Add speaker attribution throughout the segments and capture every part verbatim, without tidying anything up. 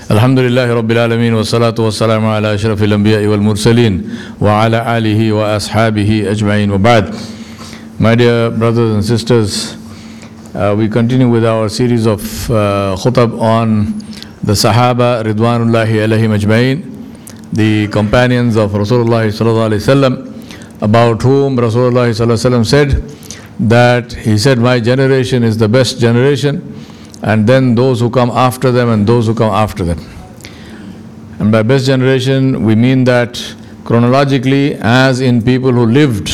Speaker 1: Alhamdulillahi Rabbil Alameen wa salatu wa salamu ala ashrafil anbiya'i wal mursaleen wa ala alihi wa ashabihi ajma'in wa ba'd. My dear brothers and sisters, uh, we continue with our series of uh, khutab on the Sahaba Ridwanullahi alayhim ajma'in, the companions of Rasulullah sallallahu alayhi wasallam, about whom Rasulullah sallallahu alayhi wasallam said that he said, my generation is the best generation, and then those who come after them and those who come after them. And by best generation we mean that chronologically, as in people who lived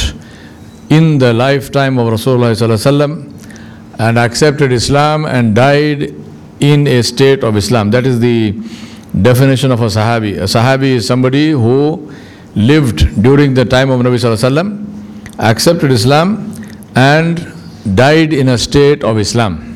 Speaker 1: in the lifetime of Rasulullah sallallahu alaihi wasallam and accepted Islam and died in a state of Islam. That is the definition of a Sahabi. A Sahabi is somebody who lived during the time of Nabi sallallahu alaihi wasallam, accepted Islam and died in a state of Islam.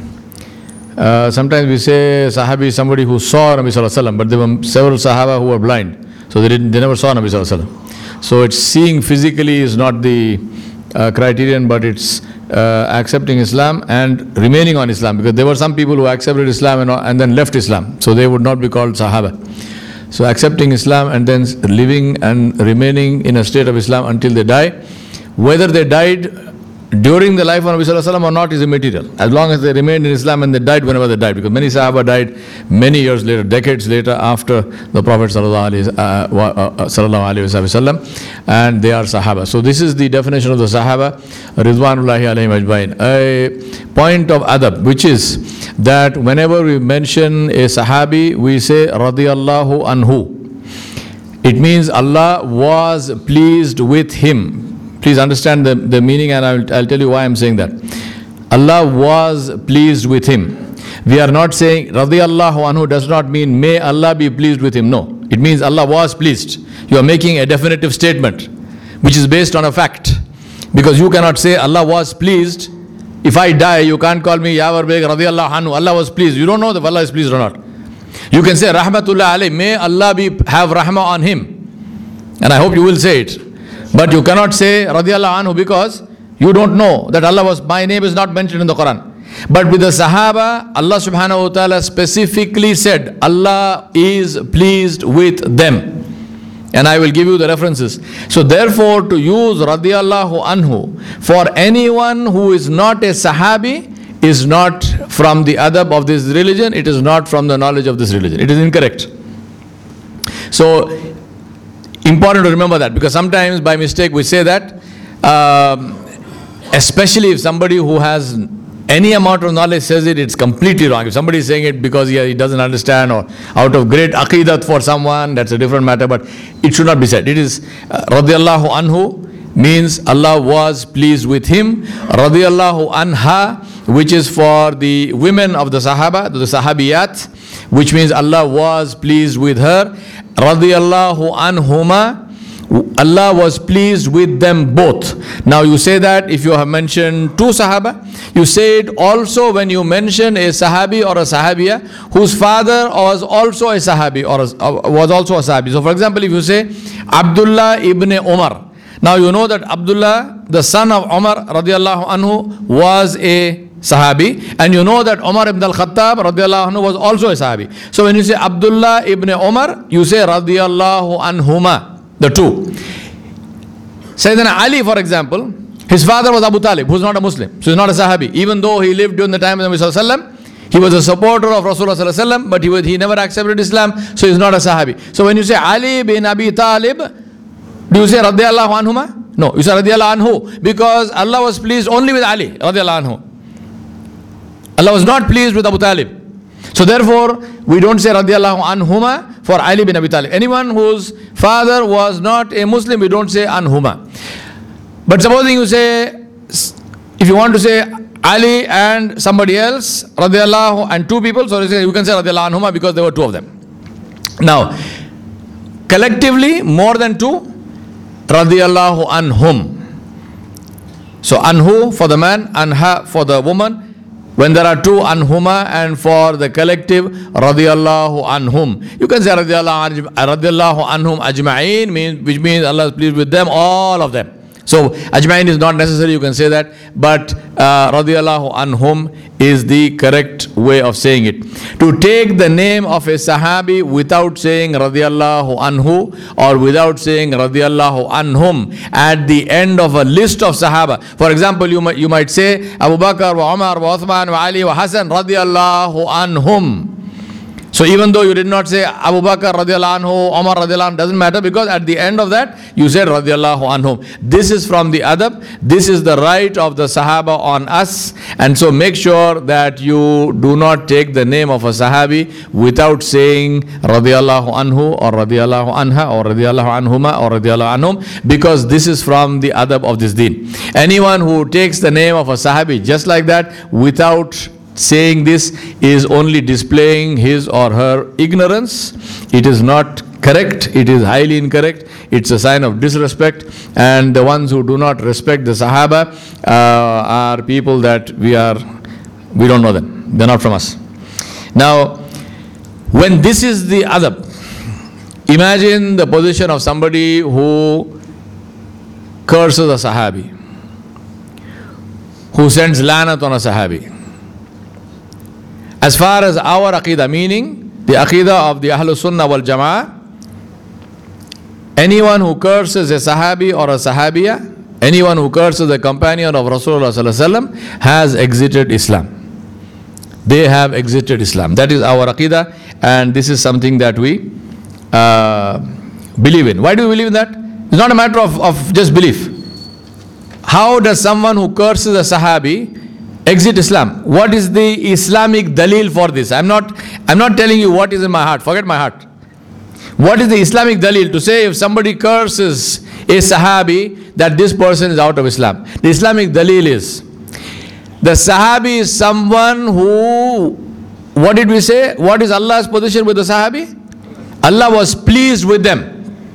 Speaker 1: Uh, sometimes we say Sahabi is somebody who saw Nabi sallallahu alaihi wasallam, but there were several Sahaba who were blind, so they didn't, they never saw Nabi sallallahu alaihi wasallam. So it's seeing physically is not the uh, criterion, but it's uh, accepting Islam and remaining on Islam, because there were some people who accepted Islam and, and then left Islam, so they would not be called Sahaba. So accepting Islam and then living and remaining in a state of Islam until they die, whether they died during the life of Nabi sallallahu alaihi wasallam or not is immaterial, as long as they remained in Islam and they died whenever they died, because many Sahaba died many years later, decades later after the Prophet sallallahu alaihi wasallam, and they are Sahaba. So this is the definition of the Sahaba Ridwanullahi alayhim ajma'in. A point of adab, which is that whenever we mention a Sahabi, we say radiyallahu anhu. It means Allah was pleased with him. Please understand the, the meaning, and I'll, I'll tell you why I'm saying that. Allah was pleased with him. We are not saying radiyallahu anhu does not mean may Allah be pleased with him. No, it means Allah was pleased. You are making a definitive statement which is based on a fact, because you cannot say Allah was pleased. If I die, you can't call me Yawar Beg radiyallahu anhu. Allah was pleased. You don't know if Allah is pleased or not. You can say rahmatullah alayh, may Allah be have rahmah on him, and I hope you will say it. But you cannot say radiyallahu anhu, because you don't know that Allah was, my name is not mentioned in the Quran. But with the Sahaba, Allah subhanahu wa ta'ala specifically said Allah is pleased with them. And I will give you the references. So therefore, to use radiyallahu anhu for anyone who is not a Sahabi is not from the adab of this religion. It is not from the knowledge of this religion. It is incorrect. So important to remember that, because sometimes by mistake we say that, um, especially if somebody who has any amount of knowledge says it, it's completely wrong. If somebody is saying it because he, he doesn't understand or out of great aqidat for someone, that's a different matter, but it should not be said. It is uh, radiyallahu anhu means Allah was pleased with him. Radiyallahu anha, which is for the women of the Sahaba, the Sahabiyat, which means Allah was pleased with her. Radiyallahu anhuma, Allah was pleased with them both. Now you say that if you have mentioned two Sahaba, you say it also when you mention a Sahabi or a Sahabiya whose father was also a Sahabi or a, uh, was also a Sahabi. So for example, if you say Abdullah ibn Umar, now you know that Abdullah, the son of Umar radiyallahu anhu, was a Sahabi, and you know that Umar ibn al-Khattab radiyallahu anhu was also a Sahabi. So when you say Abdullah ibn Umar, you say radiyallahu anhuma, the two. Sayyidina Ali, for example, his father was Abu Talib, who's not a Muslim, so he's not a Sahabi. Even though he lived during the time of the Nabi sallallahu alaihi wasallam, he was a supporter of Rasulullah sallallahu alaihi wasallam, but he was, he never accepted Islam, so he's not a Sahabi. So when you say Ali bin Abi Talib, do you say radiyallahu anhuma? No, you say radiyallahu anhu, because Allah was pleased only with Ali radiyallahu anhu. Allah was not pleased with Abu Talib. So therefore, we don't say radiyallahu anhuma for Ali bin Abi Talib. Anyone whose father was not a Muslim, we don't say anhuma. But supposing you say, if you want to say Ali and somebody else, radiyallahu, and two people, so you can say radiyallahu anhuma because there were two of them. Now, collectively, more than two, radiyallahu anhum. So anhu for the man, anha for the woman. When there are two, anhuma, and for the collective, radiyallahu anhum. You can say radiyallahu, radiyallahu anhum ajma'in, means, which means Allah is pleased with them, all of them. So ajma'in is not necessary, you can say that, but uh, radiyallahu anhum is the correct way of saying it. To take the name of a sahabi without saying radiyallahu anhu or without saying radiyallahu anhum at the end of a list of sahaba. For example, you might, you might say Abu Bakr wa Umar wa Uthman wa Ali wa Hassan radiyallahu anhum. So even though you did not say Abu Bakr radiallahu anhu, Umar radiallahu anhu, doesn't matter, because at the end of that you said radiallahu anhum. This is from the adab. This is the right of the Sahaba on us, and so make sure that you do not take the name of a Sahabi without saying radiallahu anhu or radiallahu anha or radiallahu anhuma or radiallahu anhum, because this is from the adab of this deen. Anyone who takes the name of a Sahabi just like that without saying this is only displaying his or her ignorance. It is not correct. It is highly incorrect. It's a sign of disrespect. And the ones who do not respect the Sahaba uh, are people that we are, we don't know them. They're not from us. Now, when this is the adab, imagine the position of somebody who curses a Sahabi, who sends lanat on a Sahabi. As far as our aqidah, meaning the aqidah of the Ahlul Sunnah wal Jama'ah, anyone who curses a Sahabi or a Sahabiya, anyone who curses a companion of Rasulullah Sallallahu Alaihi Wasallam has exited Islam. They have exited Islam. That is our aqidah, and this is something that we uh, believe in. Why do we believe in that? It's not a matter of, of just belief. How does someone who curses a Sahabi exit Islam? What is the Islamic dalil for this? I'm not, I'm not telling you what is in my heart. Forget my heart. What is the Islamic dalil to say if somebody curses a Sahabi that this person is out of Islam? The Islamic dalil is, the Sahabi is someone who, what did we say? What is Allah's position with the Sahabi? Allah was pleased with them.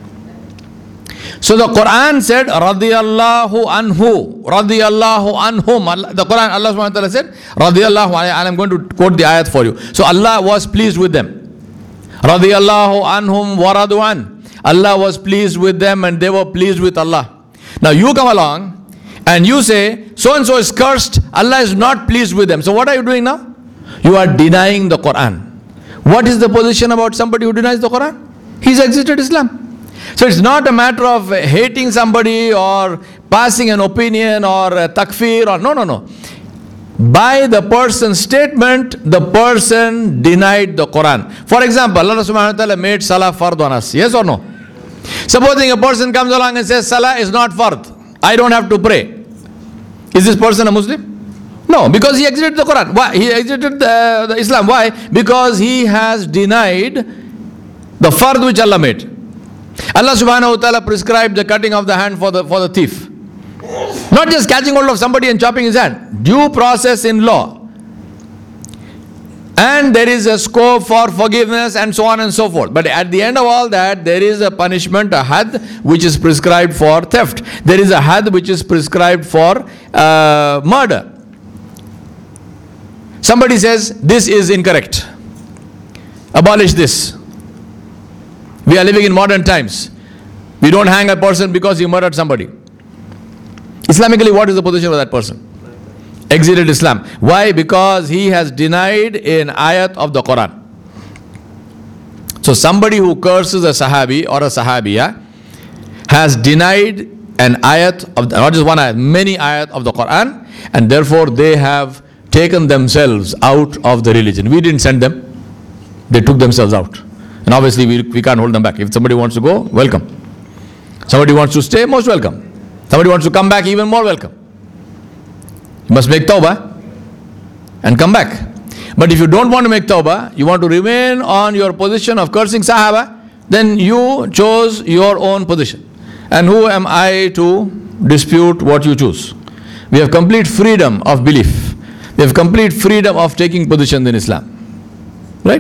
Speaker 1: So the Quran said, radiyallahu anhu, radiyallahu anhum. The Quran, Allah subhanahu wa ta'ala said, radiyallahu anhu, and I'm going to quote the ayat for you. So Allah was pleased with them. Radiyallahu anhum wa radu an. Allah was pleased with them and they were pleased with Allah. Now you come along and you say, so and so is cursed, Allah is not pleased with them. So what are you doing now? You are denying the Quran. What is the position about somebody who denies the Quran? He's exited Islam. So it's not a matter of hating somebody or passing an opinion or a takfir or no, no, no. By the person's statement, the person denied the Quran. For example, Allah subhanahu wa ta'ala made salah fard on us. Yes or no? Supposing a person comes along and says salah is not fard, I don't have to pray. Is this person a Muslim? No, because he exited the Quran. Why? He exited the, the Islam. Why? Because he has denied the fard which Allah made. Allah subhanahu wa ta'ala prescribed the cutting of the hand for the for the thief. Not just catching hold of somebody and chopping his hand. Due process in law. And there is a scope for forgiveness and so on and so forth. But at the end of all that, there is a punishment, a had, which is prescribed for theft. There is a had which is prescribed for uh, murder. Somebody says, this is incorrect. Abolish this. We are living in modern times. We don't hang a person because he murdered somebody. Islamically, what is the position of that person? Exited Islam. Why? Because he has denied an ayat of the Quran. So somebody who curses a Sahabi or a Sahabiya has denied an ayat of the, not just one ayat, many ayat of the Quran, and therefore they have taken themselves out of the religion. We didn't send them. They took themselves out. And obviously we, we can't hold them back. If somebody wants to go, welcome. Somebody wants to stay, most welcome. Somebody wants to come back, even more welcome. You must make tawbah and come back. But if you don't want to make tawbah, you want to remain on your position of cursing Sahaba, then you chose your own position. And who am I to dispute what you choose? We have complete freedom of belief. We have complete freedom of taking positions in Islam. Right?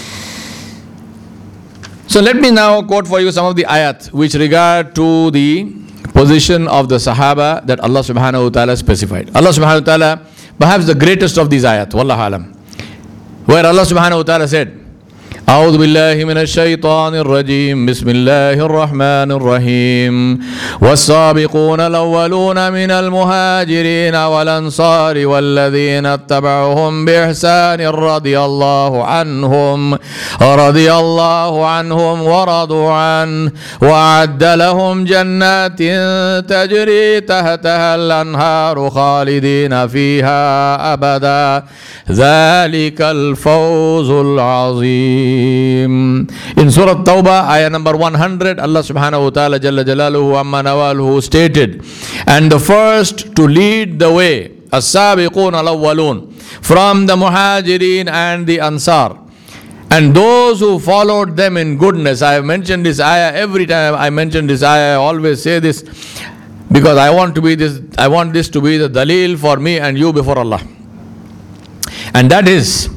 Speaker 1: So let me now quote for you some of the ayat which regard to the position of the Sahaba that Allah subhanahu wa ta'ala specified. Allah subhanahu wa ta'ala, perhaps the greatest of these ayat, wallahu alam, where Allah subhanahu wa ta'ala said, أعوذ بالله من الشيطان الرجيم بسم الله الرحمن الرحيم والسابقون الأولون من المهاجرين والأنصار والذين اتبعوهم بإحسان رضي الله عنهم رضي الله عنهم ورضوا عنه وأعد لهم جنات تجري تحتها الأنهار خالدين فيها أبدا ذلك الفوز العظيم. In Surah Tawbah, ayah number one hundred, Allah subhanahu wa ta'ala jalla jalaluhu amma nawaluhu stated, and the first to lead the way, as-sabiqun al-awwalun, from the muhajirin and the ansar, and those who followed them in goodness. I have mentioned this ayah every time I mention this ayah. I always say this because I want to be this. I want this to be the dalil for me and you before Allah, and that is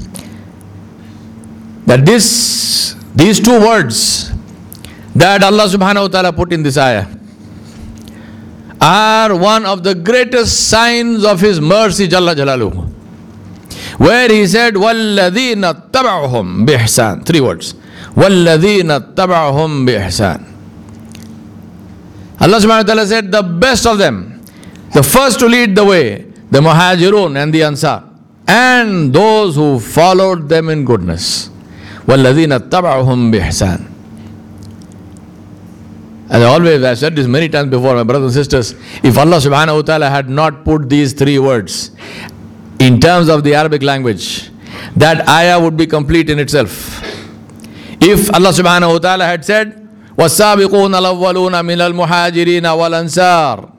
Speaker 1: that this, these two words that Allah subhanahu wa ta'ala put in this ayah are one of the greatest signs of His mercy Jalla Jalaluhu, where He said وَالَّذِينَ اتَّبَعُهُمْ بِإِحْسَانٍ, three words, وَالَّذِينَ اتَّبَعُهُمْ بِإِحْسَانٍ. Allah subhanahu wa ta'ala said the best of them, the first to lead the way, the muhajirun and the ansar, and those who followed them in goodness. وَالَّذِينَ اتَّبَعُهُمْ بِإِحْسَانٍ. As I always, I've said this many times before, my brothers and sisters, if Allah subhanahu wa ta'ala had not put these three words in terms of the Arabic language, that ayah would be complete in itself. If Allah subhanahu wa ta'ala had said, وَالسَّابِقُونَ الْأَوَّلُونَ مِنَ الْمُحَاجِرِينَ وَالْأَنصَارِ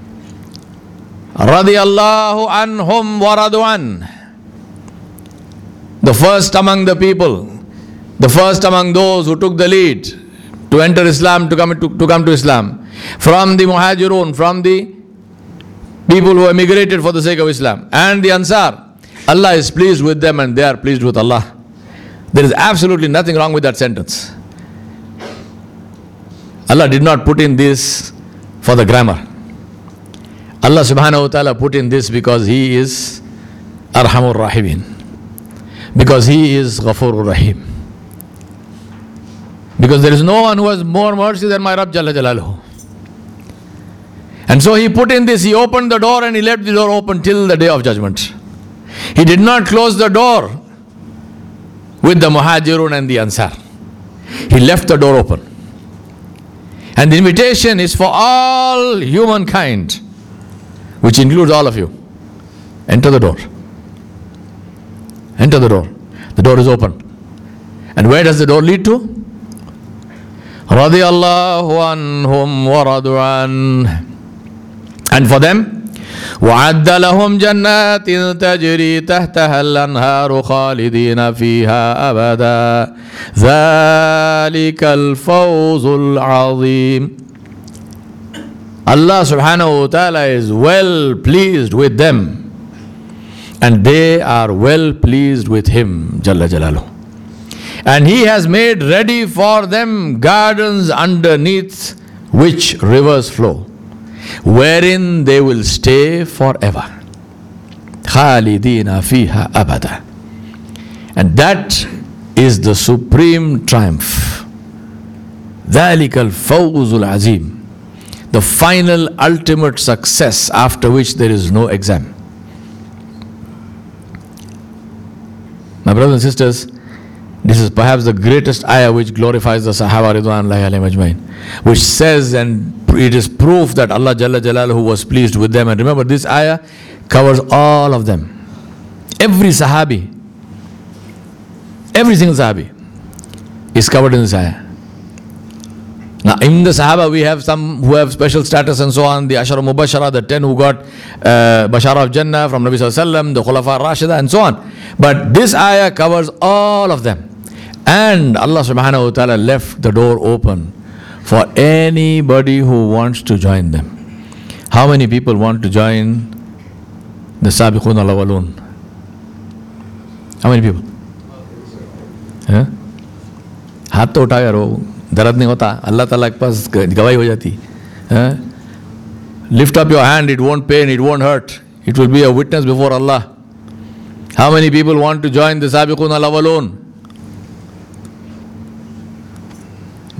Speaker 1: رَضِيَ اللَّهُ عَنْهُمْ وَرَضُوا عَنْهُ, the first among the people, the first among those who took the lead to enter Islam, to come to, to come to Islam, from the muhajirun, from the people who emigrated for the sake of Islam, and the ansar, Allah is pleased with them and they are pleased with Allah. There is absolutely nothing wrong with that sentence. Allah did not put in this for the grammar. Allah subhanahu wa ta'ala put in this because He is Arhamur Rahimin, because He is Ghafurur Rahim. Because there is no one who has more mercy than my Rabb Jalla Jalaluhu. And so He put in this, He opened the door and He left the door open till the day of judgment. He did not close the door with the Muhajirun and the Ansar. He left the door open. And the invitation is for all humankind, which includes all of you. Enter the door. Enter the door. The door is open. And where does the door lead to? رَضِيَ اللَّهُ عَنْهُمْ وَرَضُوا عَنْهُ. And for them, وَعَدَّ لَهُمْ جَنَّاتٍ تَجْرِي تَحْتَهَا الْأَنْهَارُ خَالِدِينَ فِيهَا أَبَدًا ذَلِكَ الْفَوْزُ الْعَظِيمُ. Allah subhanahu wa ta'ala is well pleased with them, and they are well pleased with Him Jalla Jalaluhu. And He has made ready for them gardens underneath which rivers flow, wherein they will stay forever. Khalidina fiha abada. And that is the supreme triumph. Dhalika al-fawzul azim. The final ultimate success after which there is no exam. My brothers and sisters, this is perhaps the greatest ayah which glorifies the Sahaba Ridwanullahi alayhim ajmain, which says, and it is proof that Allah Jalla Jalaluhu was pleased with them. And remember, this ayah covers all of them. Every Sahabi, every single Sahabi is covered in this ayah. Now, in the Sahaba, we have some who have special status and so on. The Ashara Mubashara, the ten who got uh, Bashara of Jannah from Nabi Sallallahu Alaihi Wasallam, the Khulafa Rashida, and so on. But this ayah covers all of them. And Allah subhanahu wa ta'ala left the door open for anybody who wants to join them. How many people want to join the Sabiqun al-Awwalun? How many people? Huh? हाथ तो उठाओ यारो, दर्द नहीं होता, अल्लाह ताला के पास गवाही हो जाती. Lift up your hand, it won't pain, it won't hurt. It will be a witness before Allah. How many people want to join the Sabiqun al-Awwalun?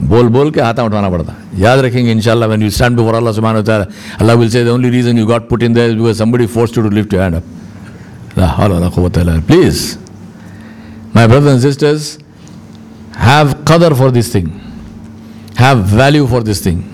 Speaker 1: बोल बोल के हाथ उठाना पड़ता है. याद रखेंगे इंशाल्लाह. When you stand before Allah subhanahu wa ta'ala, Allah will say the only reason you got put in there is because somebody forced you to lift your hand up. La hawla wa la quwwata illa billah. Please, my brothers and sisters, have qadr for this thing. Have value for this thing.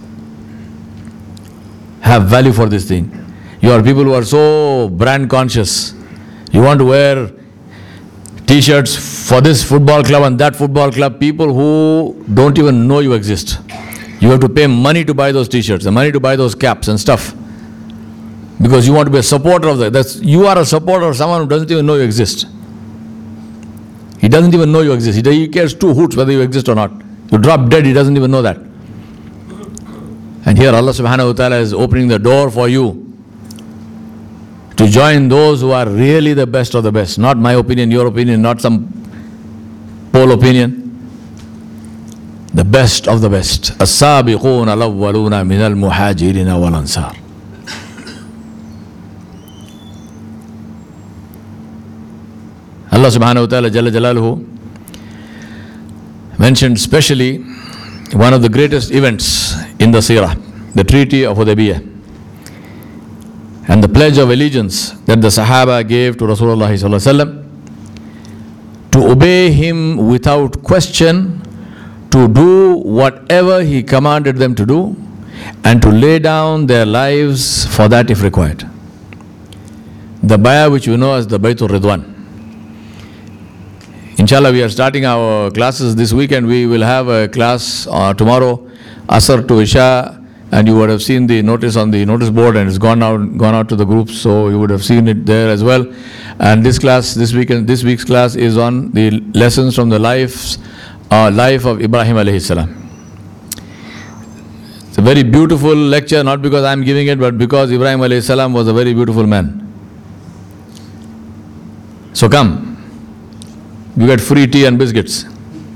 Speaker 1: Have value for this thing. You are people who are so brand conscious. You want to wear T-shirts for this football club and that football club. People who don't even know you exist. You have to pay money to buy those T-shirts, and money to buy those caps and stuff, because you want to be a supporter of that. That's, you are a supporter of someone who doesn't even know you exist. He doesn't even know you exist. He cares two hoots whether you exist or not. You drop dead, he doesn't even know that. And here Allah subhanahu wa ta'ala is opening the door for you to join those who are really the best of the best. Not my opinion, your opinion, not some poll opinion. The best of the best. As-sabiqoon al-awwaluna min al-muhajirina wal-ansar. Allah subhanahu wa ta'ala Jalla Jalaluhu mentioned specially one of the greatest events in the seerah, the Treaty of Hudaybiyah, and the pledge of allegiance that the Sahaba gave to Rasulullah sallallahu alaihi wasallam, to obey him without question, to do whatever he commanded them to do, and to lay down their lives for that if required. The bay'ah which we know as the Baytul Ridwan. Inshallah, we are starting our classes this weekend. We will have a class uh, tomorrow, Asr to Isha, and you would have seen the notice on the notice board, and it's gone out gone out to the groups, so you would have seen it there as well. And this class, this weekend, this week's class is on the lessons from the lives, uh, life of Ibrahim alayhi salam. It's a very beautiful lecture, not because I'm giving it, but because Ibrahim alayhi salam was a very beautiful man. So come. You get free tea and biscuits.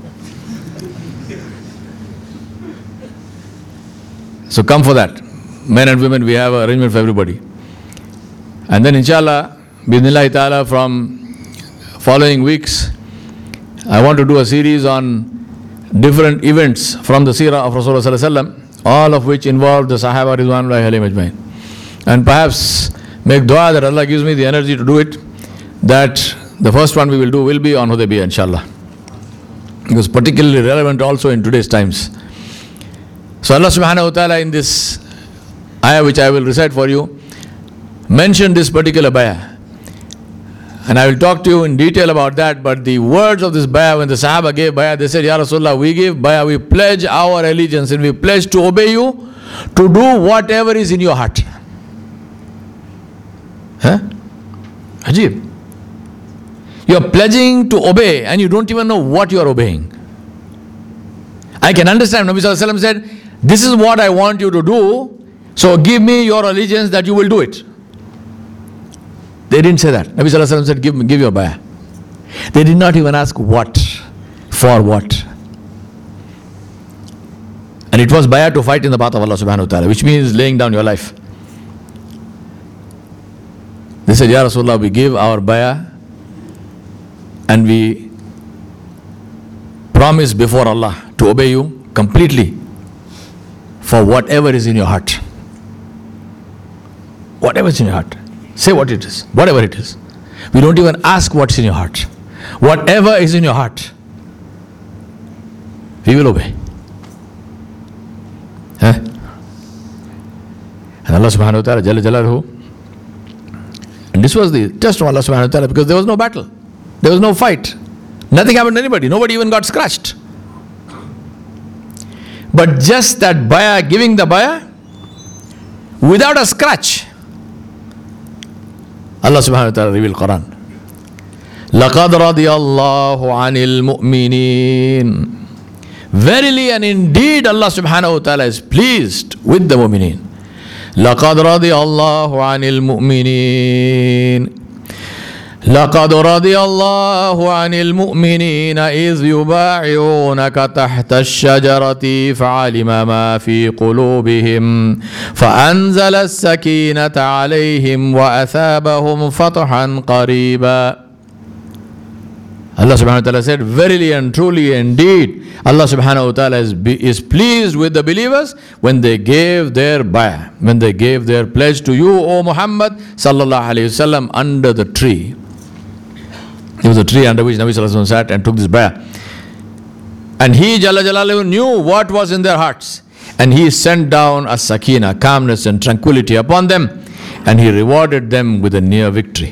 Speaker 1: So come for that. Men and women, we have an arrangement for everybody. And then inshallah, bismillah ta'ala, from following weeks, I want to do a series on different events from the seerah of Rasulullah sallallahu alaihi wasallam, all of which involve the Sahaba Ridwanullahi alayhim ajmain. And perhaps make dua that Allah gives me the energy to do it, that the first one we will do will be on Hudaybiyah, inshallah. Because particularly relevant also in today's times. So Allah subhanahu wa ta'ala in this ayah which I will recite for you, mentioned this particular bay'ah. And I will talk to you in detail about that, but the words of this bay'ah, when the Sahaba gave bay'ah, they said, Ya Rasulullah, we give bay'ah, we pledge our allegiance and we pledge to obey you, to do whatever is in your heart. Huh? Ajib. You are pledging to obey and you don't even know what you are obeying. I can understand. Nabi sallallahu alaihi wasallam said, this is what I want you to do, so give me your allegiance that you will do it. They didn't say that. Nabi sallallahu alaihi wasallam said, give, give your bay'ah. They did not even ask what, for what. And it was bay'ah to fight in the path of Allah subhanahu wa ta'ala, which means laying down your life. They said, Ya Rasulullah, we give our bay'ah and we promise before Allah to obey you completely for whatever is in your heart. Whatever is in your heart. Say what it is. Whatever it is. We don't even ask what's in your heart. Whatever is in your heart, we will obey. Huh? And Allah subhanahu wa ta'ala, Jalla Jalaluhu, and this was the test of Allah subhanahu wa ta'ala, because there was no battle. There was no fight. Nothing happened to anybody. Nobody even got scratched. But just that bay'ah, giving the bay'ah, without a scratch, Allah subhanahu wa ta'ala revealed Quran. لَقَدْ رَضِيَ اللَّهُ عَنِ الْمُؤْمِنِينَ. Verily and indeed Allah subhanahu wa ta'ala is pleased with the mu'mineen. لَقَدْ رَضِيَ اللَّهُ عَنِ الْمُؤْمِنِينَ. لقد رضي الله عن المؤمنين إذ يبايعونك تحت الشجرة فعلم ما في قلوبهم فأنزل السكينة عليهم وأثابهم فتحا قريبا. Allah subhanahu wa ta'ala said, verily and truly indeed, Allah subhanahu wa ta'ala is, is pleased with the believers when they gave their bay'ah, when they gave their pledge to you, O Muhammad sallallahu alayhi wasallam, under the tree. There was a tree under which Nabi sallallahu alayhi wasallam sat and took this bay'ah. And he, Jalla Jalaluhu, knew what was in their hearts. And he sent down a sakina, calmness and tranquility upon them. And he rewarded them with a near victory.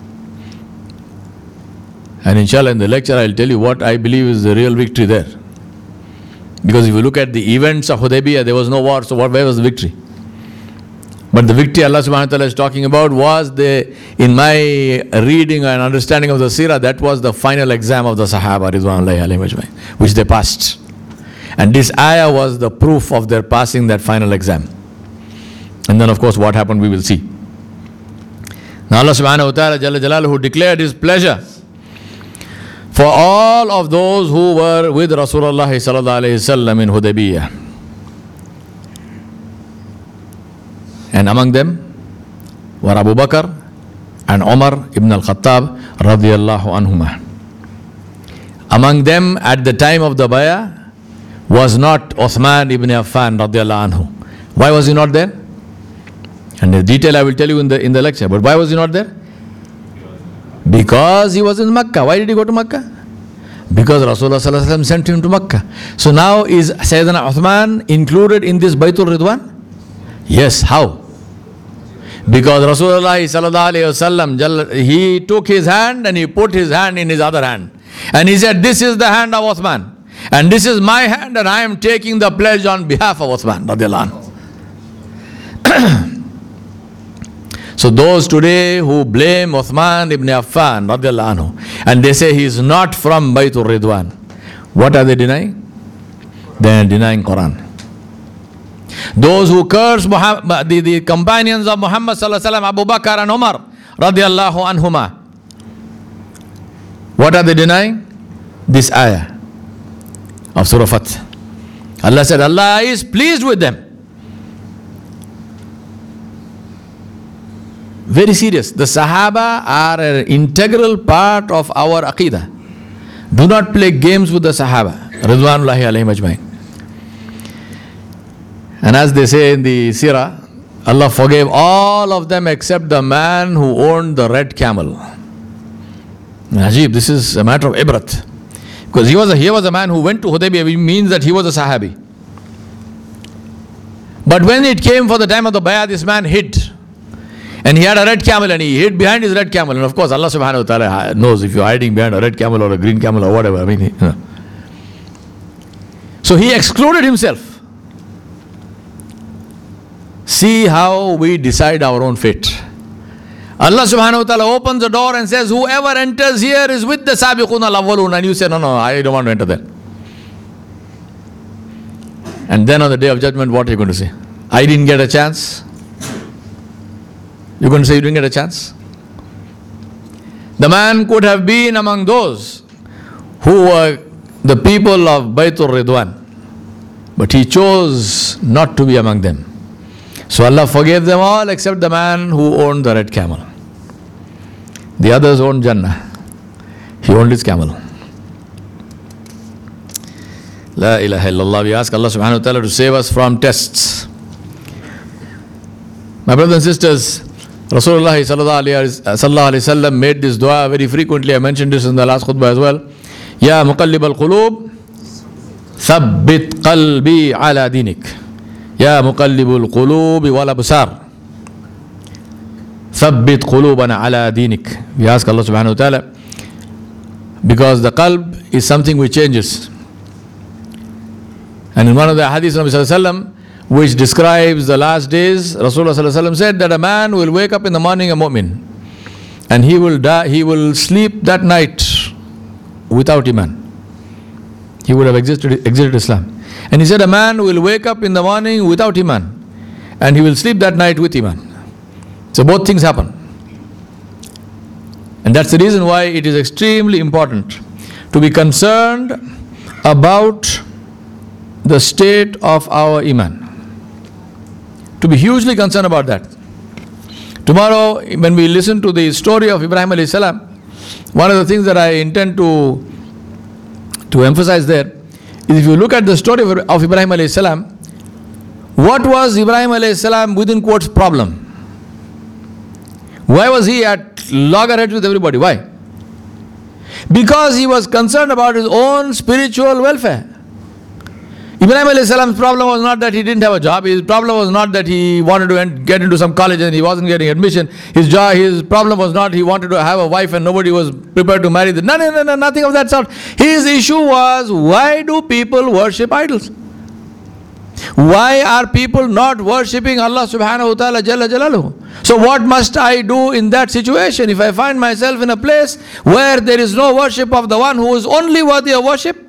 Speaker 1: And inshallah, in the lecture, I'll tell you what I believe is the real victory there. Because if you look at the events of Hudaybiyah, there was no war, so what, where was the victory? But the victory Allah subhanahu wa ta'ala is talking about was the, in my reading and understanding of the seerah, that was the final exam of the Sahaba, Ridwanullahi alayhim ajma'in, which they passed. And this ayah was the proof of their passing that final exam. And then of course what happened we will see. Now Allah subhanahu wa ta'ala Jalla Jalaluhu declared His pleasure for all of those who were with Rasulullah sallallahu alayhi wasallam in Hudaybiyah. And among them were Abu Bakr and Umar ibn al-Khattab radiyallahu anhuma. Among them at the time of the bay'ah was not Uthman ibn Affan radiyallahu anhu. Why was he not there? And the detail I will tell you in the in the lecture. But why was he not there? Because he was in Makkah. Why did he go to Makkah? Because Rasulullah sallallahu alaihi wasallam sent him to Makkah. So now is Sayyidina Uthman included in this Baytul Ridwan? Yes. How? Because Rasulullah sallallahu alaihi wasallam, he took his hand and he put his hand in his other hand. And he said, this is the hand of Uthman. And this is my hand and I am taking the pledge on behalf of Uthman radiyallahu anhu. So those today who blame Uthman ibn Affan radiyallahu anhu and they say he is not from Baytul Ridwan, what are they denying? They are denying Quran. Those who curse Muhammad, the, the companions of Muhammad sallallahu alaihi wasallam, Abu Bakr and Umar radiyallahu anhuma, what are they denying? This ayah of Surah Fath. Allah said Allah is pleased with them. Very serious. The Sahaba are an integral part of our Aqidah. Do not play games with the Sahaba Ridwanullahi alayhim ajma'in. And as they say in the seerah, Allah forgave all of them except the man who owned the red camel. Ajib, this is a matter of ibrat. Because he was a, he was a man who went to Hudaybiyah, which means that he was a Sahabi. But when it came for the time of the bay'ah, this man hid. And he had a red camel and he hid behind his red camel. And of course Allah subhanahu wa ta'ala knows if you're hiding behind a red camel or a green camel or whatever. I mean, you know. So he excluded himself. See how we decide our own fate. Allah subhanahu wa ta'ala opens the door and says, whoever enters here is with the sabiqun al-awwalun. And you say, no, no, I don't want to enter there. And then on the day of judgment, what are you going to say? I didn't get a chance. You're going to say you didn't get a chance? The man could have been among those who were the people of Baytul Ridwan. But he chose not to be among them. So Allah forgave them all except the man who owned the red camel. The others owned Jannah. He owned his camel. La ilaha illallah. We ask Allah subhanahu wa ta'ala to save us from tests. My brothers and sisters, Rasulullah sallallahu alayhi wa sallam made this dua very frequently. I mentioned this in the last khutbah as well. Ya muqallib al-qulub, thabbit qalbi ala dinik. Ya muqallib al-qulub wal absar, thabbit qulubana ala dinik. We ask Allah subhanahu wa ta'ala, because the qalb is something which changes. And in one of the hadiths of Nabi sallallahu alayhi wa sallam, which describes the last days, Rasulullah sallallahu alaihi wasallam said that a man will wake up in the morning a mu'min, and he will die, he will sleep that night without iman. He would have exited, exited Islam. And he said a man will wake up in the morning without iman, and he will sleep that night with iman. So both things happen. And that's the reason why it is extremely important to be concerned about the state of our iman. To be hugely concerned about that. Tomorrow, when we listen to the story of Ibrahim alayhi salam, one of the things that I intend to, to emphasize there is if you look at the story of, of Ibrahim alayhi salam, what was Ibrahim alayhi salam within quotes problem? Why was he at loggerheads with everybody? Why? Because he was concerned about his own spiritual welfare. Ibrahim alayhi salam's problem was not that he didn't have a job. His problem was not that he wanted to get into some college and he wasn't getting admission. His job, his problem was not he wanted to have a wife and nobody was prepared to marry them. No, no, no, no, nothing of that sort. His issue was, why do people worship idols? Why are people not worshipping Allah subhanahu wa ta'ala jalla jalaluhu? So what must I do in that situation? If I find myself in a place where there is no worship of the one who is only worthy of worship,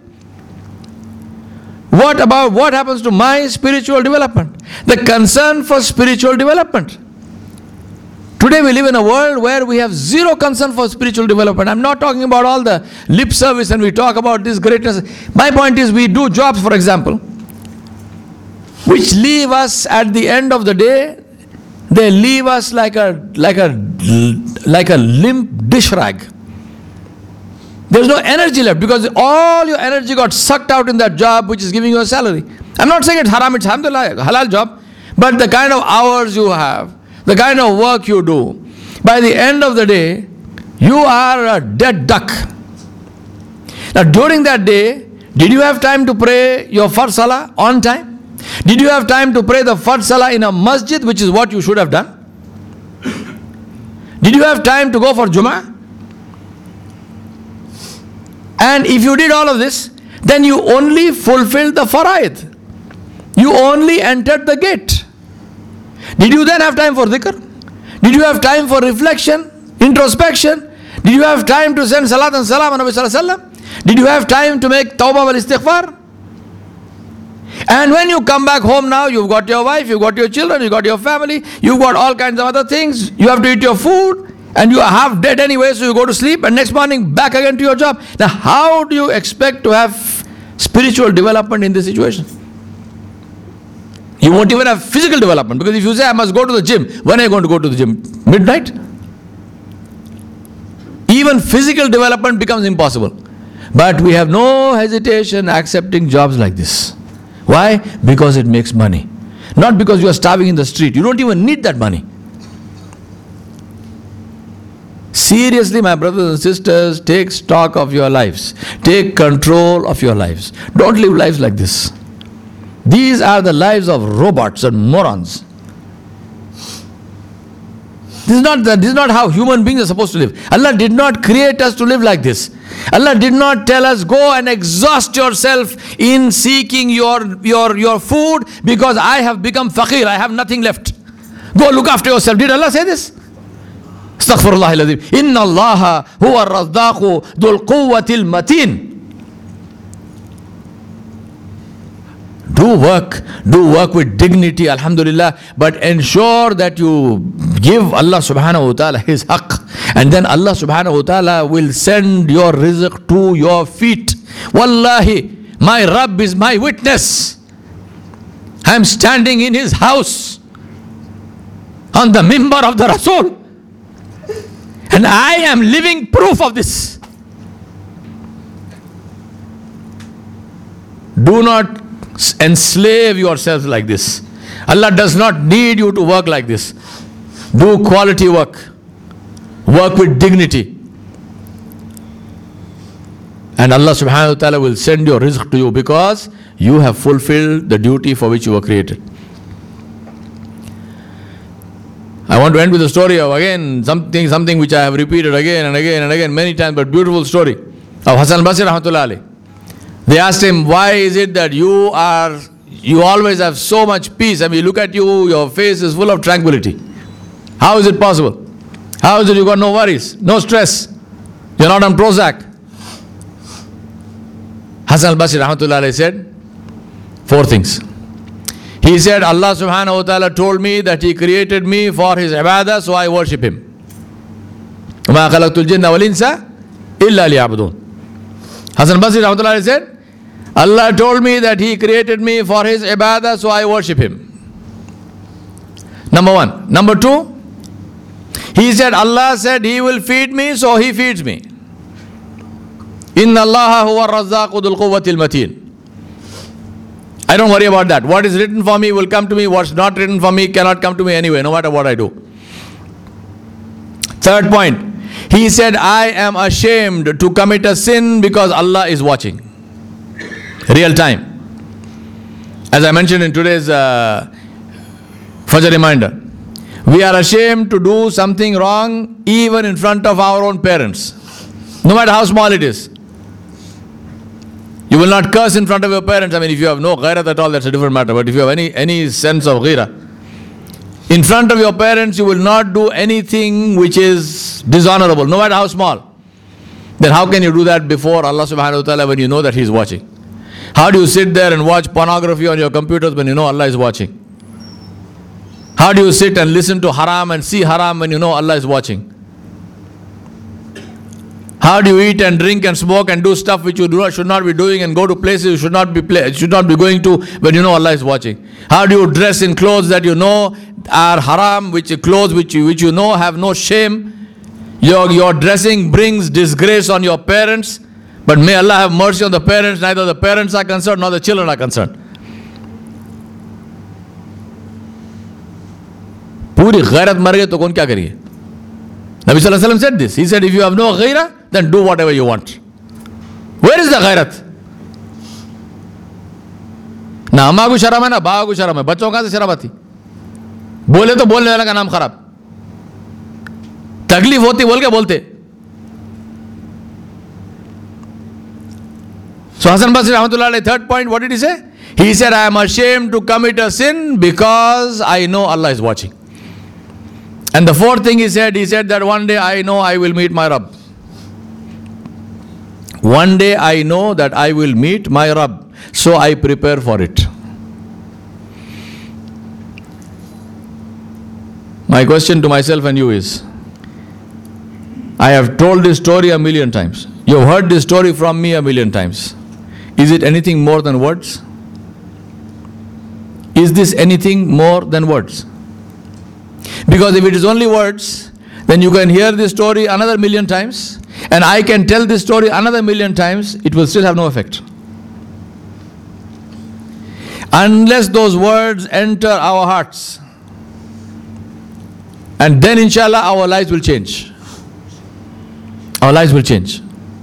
Speaker 1: what about what happens to my spiritual development? The concern for spiritual development. Today we live in a world where we have zero concern for spiritual development. I'm not talking about all the lip service and we talk about this greatness. My point is, we do jobs, for example, which leave us at the end of the day, they leave us like a like a like a limp dish rag. There's no energy left because all your energy got sucked out in that job which is giving you a salary. I'm not saying it's haram, it's alhamdulillah, halal job, but the kind of hours you have, the kind of work you do, by the end of the day, you are a dead duck. Now during that day, did you have time to pray your Fard Salah on time? Did you have time to pray the Fard Salah in a masjid, which is what you should have done? Did you have time to go for Jummah? And if you did all of this, then you only fulfilled the faraid. You only entered the gate. Did you then have time for dhikr? Did you have time for reflection, introspection? Did you have time to send salat and salam on Nabi sallallahu alaihi wasallam? Did you have time to make tawbah wal istighfar? And when you come back home now, you've got your wife, you've got your children, you've got your family, you've got all kinds of other things. You have to eat your food. And you are half dead anyway, so you go to sleep and next morning back again to your job. Now how do you expect to have spiritual development in this situation? You won't even have physical development, because if you say I must go to the gym, when are you going to go to the gym? Midnight? Even physical development becomes impossible. But we have no hesitation accepting jobs like this. Why? Because it makes money. Not because you are starving in the street. You don't even need that money. Seriously, my brothers and sisters, take stock of your lives. Take control of your lives. Don't live lives like this. These are the lives of robots and morons. This is not the, this is not how human beings are supposed to live. Allah did not create us to live like this. Allah did not tell us, go and exhaust yourself in seeking your, your, your food because I have become faqir, I have nothing left. Go look after yourself. Did Allah say this? Astaghfirullah al-azim. Inna Allaha huwa ar-razzaqu dhul quwwatil mateen. Do work, do work with dignity, alhamdulillah, but ensure that you give Allah subhanahu wa ta'ala his haqq, and then Allah subhanahu wa ta'ala will send your rizq to your feet. Wallahi, my Rabb is my witness. I am standing in his house on the mimbar of the Rasul, and I am living proof of this. Do not enslave yourself like this. Allah does not need you to work like this. Do quality work. Work with dignity. And Allah subhanahu wa ta'ala will send your rizq to you because you have fulfilled the duty for which you were created. I want to end with a story of, again, something, something which I have repeated again and again and again many times, but beautiful story of Hasan al-Basri rahmatullah alayh. They asked him, why is it that you are, you always have so much peace? I mean, look at you, your face is full of tranquility. How is it possible? How is it you got no worries, no stress? You're not on Prozac. Hasan al-Basri rahmatullah alayh said, four things. He said, Allah subhanahu wa ta'ala told me that He created me for His ibadah, so I worship Him. وَمَا خَلَقْتُ الْجِنَّ وَالْإِنسَ إِلَّا لِيَعْبُدُونَ. Hasan al-Basri rahmatullah alayh said, Allah told me that He created me for His ibadah, so I worship Him. Number one. Number two, he said, Allah said He will feed me, so He feeds me. Inna Allaha huwa ar-razzaqu dhul quwwatil mateen. I don't worry about that. What is written for me will come to me. What's not written for me cannot come to me anyway, no matter what I do. Third point. He said, I am ashamed to commit a sin because Allah is watching. Real time. As I mentioned in today's uh, Fajr reminder, we are ashamed to do something wrong even in front of our own parents, no matter how small it is. You will not curse in front of your parents. I mean, if you have no ghairat at all, that's a different matter. But if you have any, any sense of ghairah, in front of your parents, you will not do anything which is dishonorable, no matter how small. Then how can you do that before Allah subhanahu wa ta'ala when you know that He is watching? How do you sit there and watch pornography on your computers when you know Allah is watching? How do you sit and listen to haram and see haram when you know Allah is watching? How do you eat and drink and smoke and do stuff which you do not, should not be doing and go to places you should not be play, should not be going to when you know Allah is watching? How do you dress in clothes that you know are haram, which clothes which you, which you know have no shame? Your, your dressing brings disgrace on your parents, but may Allah have mercy on the parents. Neither the parents are concerned nor the children are concerned. Puri ghairat mar gaye to kaun kya kariye? Nabi Sallallahu Alaihi Wasallam said this. He said, if you have no ghairah, then do whatever you want. Where is the ghairat? ना अम्मा को शर्म है ना बाबा को शर्म है, बच्चों का से शर्म आती, बोले तो बोलने वाला का नाम खराब, तकलीफ होती बोल के बोलते. So Hasan Basri Rahmatullah Alayhi, third point, what did he say? He said, I am ashamed to commit a sin because I know Allah is watching. And the fourth thing he said, he said that one day I know I will meet my Rabb. One day I know that I will meet my Rabb, so I prepare for it. My question to myself and you is, I have told this story a million times. You have heard this story from me a million times. Is it anything more than words? Is this anything more than words? Because if it is only words, then you can hear this story another million times, and I can tell this story another million times, it will still have no effect. Unless those words enter our hearts. And then inshallah our lives will change. Our lives will change.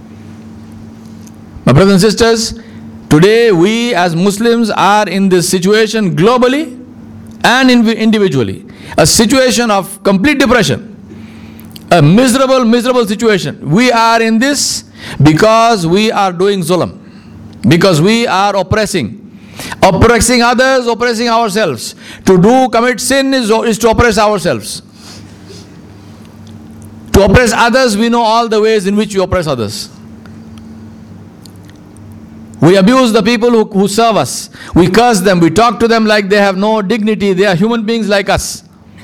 Speaker 1: My brothers and sisters, today we as Muslims are in this situation globally and individually. A situation of complete depression. A miserable, miserable situation. We are in this because we are doing zulm. Because we are oppressing. Oppressing others, oppressing ourselves. To do, commit sin is, is to oppress ourselves. To oppress others, we know all the ways in which we oppress others. We abuse the people who, who serve us. We curse them. We talk to them like they have no dignity. They are human beings like us.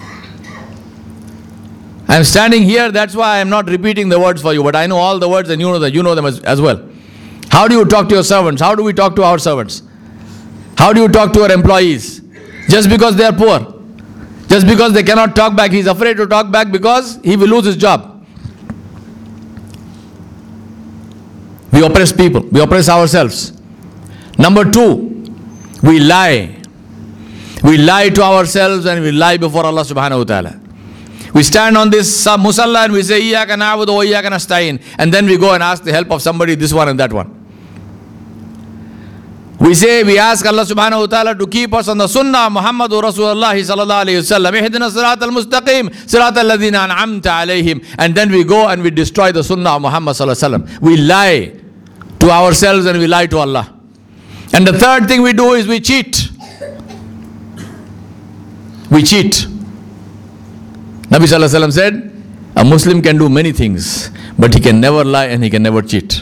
Speaker 1: I am standing here, that's why I am not repeating the words for you, but I know all the words and you know that you know them as, as well. How do you talk to your servants? How do we talk to our servants? How do you talk to your employees? Just because they are poor. Just because they cannot talk back, he is afraid to talk back because he will lose his job. We oppress people. We oppress ourselves. Number two, we lie. We lie to ourselves and we lie before Allah subhanahu wa ta'ala. We stand on this musalla and we say, Iyaka na'budu wa iyaka nasta'in. And then we go and ask the help of somebody, this one and that one. We say, we ask Allah subhanahu wa ta'ala to keep us on the sunnah of Muhammadur Rasulullah sallallahu alayhi wa sallam. Ihdina sirat al-mustaqim, sirat al-ladhina an'amta alayhim. And then we go and we destroy the sunnah of Muhammad sallallahu alayhi wa sallam. We lie to ourselves and we lie to Allah. And the third thing we do is we cheat. We cheat. Nabi Sallallahu Alaihi Wasallam said, a Muslim can do many things, but he can never lie and he can never cheat.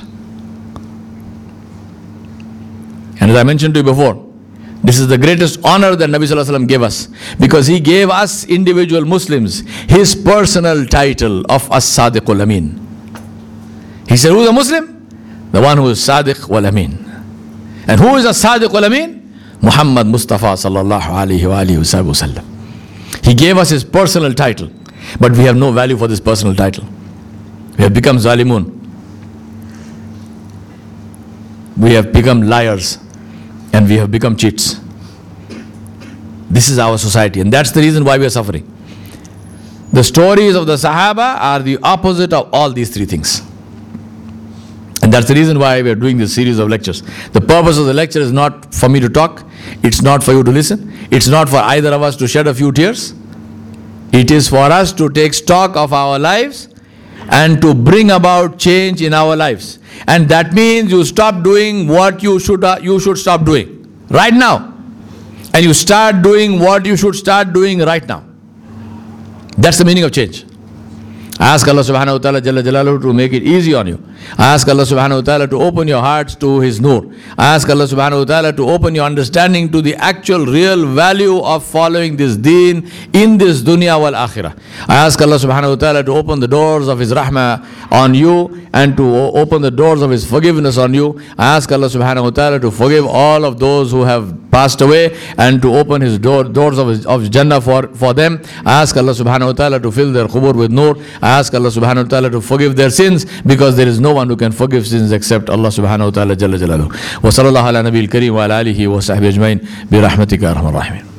Speaker 1: And as I mentioned to you before, this is the greatest honor that Nabi Sallallahu Alaihi Wasallam gave us, because he gave us individual Muslims his personal title of As-Sadiq wal-Amin. He said, who is a Muslim? The one who is Sadiq wal-Amin. And who is As-Sadiq wal-Amin? Muhammad Mustafa sallallahu alayhi wa alihi wa sallam. He gave us his personal title, but we have no value for this personal title. We have become zalimun. we have become liars and we have become cheats. This is our society, and that's the reason why we are suffering. The stories of the Sahaba are the opposite of all these three things. And that's the reason why we are doing this series of lectures. The purpose of the lecture is not for me to talk. It's not for you to listen. It's not for either of us to shed a few tears. It is for us to take stock of our lives and to bring about change in our lives. And that means you stop doing what you should, uh, you should stop doing right now. And you start doing what you should start doing right now. That's the meaning of change. I ask Allah subhanahu wa ta'ala Jalla Jalaluhu to make it easy on you. I ask Allah subhanahu wa ta'ala to open your hearts to His nur. I ask Allah subhanahu wa ta'ala to open your understanding to the actual real value of following this deen in this dunya wal akhirah. I ask Allah subhanahu wa ta'ala to open the doors of His rahmah on you and to open the doors of His forgiveness on you. I ask Allah subhanahu wa ta'ala to forgive all of those who have passed away and to open His door, doors of His of Jannah for, for them. I ask Allah subhanahu wa ta'ala to fill their qubur with nur. I ask Allah subhanahu wa ta'ala to forgive their sins, because there is no one who can forgive sins except Allah subhanahu wa ta'ala Jalla Jalaluhu. Wa sallallahu ala nabiyil kareem wa ala alihi wa sahbihi ajmain bi rahmatika arhamar rahimin.